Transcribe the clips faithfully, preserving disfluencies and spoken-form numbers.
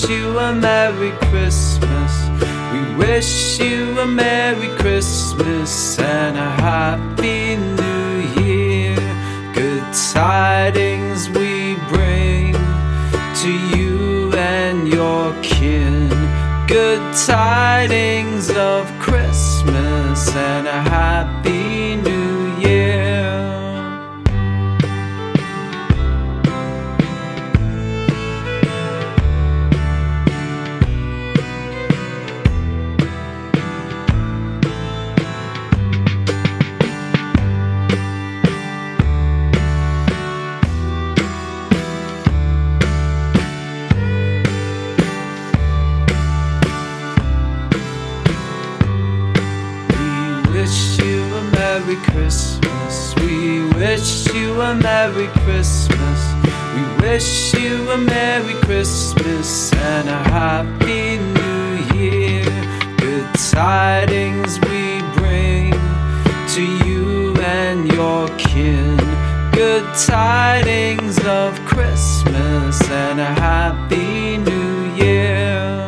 wish you a Merry Christmas. We wish you a Merry Christmas and a Happy New Year. Good tidings we bring to you and your kin. Good tidings of Christmas and a Happy New Year. Merry Christmas, we wish you a Merry Christmas. We wish you a Merry Christmas and a Happy New Year. Good tidings we bring to you and your kin. Good tidings of Christmas and a Happy New Year.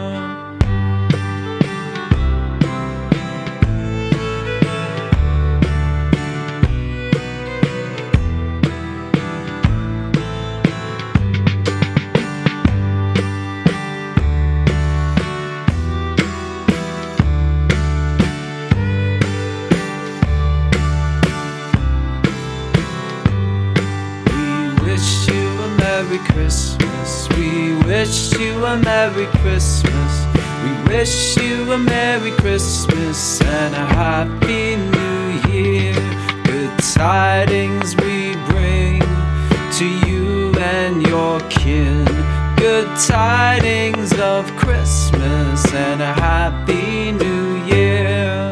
Merry Christmas, we wish you a Merry Christmas. We wish you a Merry Christmas and a Happy New Year. Good tidings we bring to you and your kin. Good tidings of Christmas and a Happy New Year.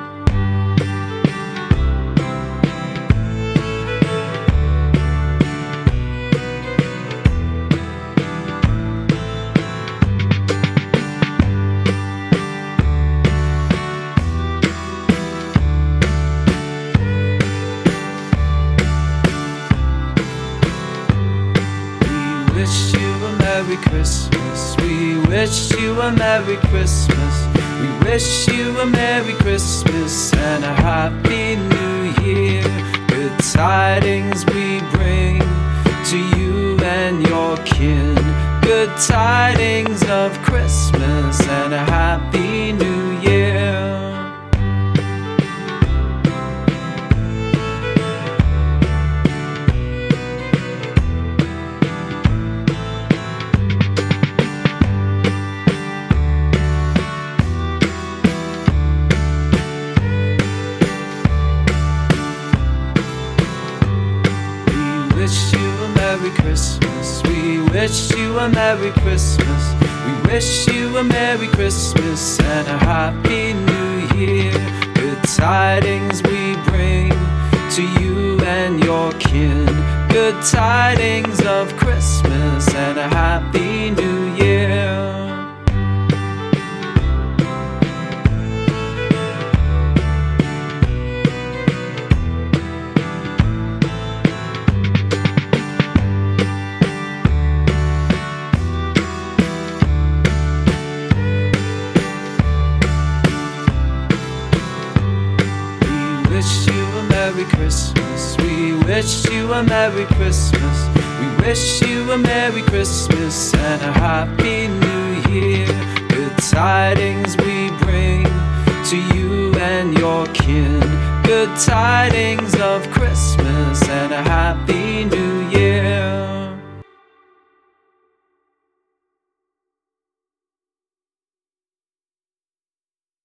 Wish you a Merry Christmas. We wish you a Merry Christmas. We wish you a Merry Christmas and a Happy New Year. Good tidings we bring to you and your kin. Good tidings of Christmas and a Happy New Year. Wish you a Merry Christmas. We wish you a Merry Christmas. We wish you a Merry Christmas and a Happy New Year. Good tidings we bring to you and your kin. Good tidings of Christmas and a Happy New Year. Wish you a Merry Christmas. We wish you a Merry Christmas. We wish you a Merry Christmas and a Happy New Year. Good tidings we bring to you and your kin. Good tidings of Christmas and a Happy New Year.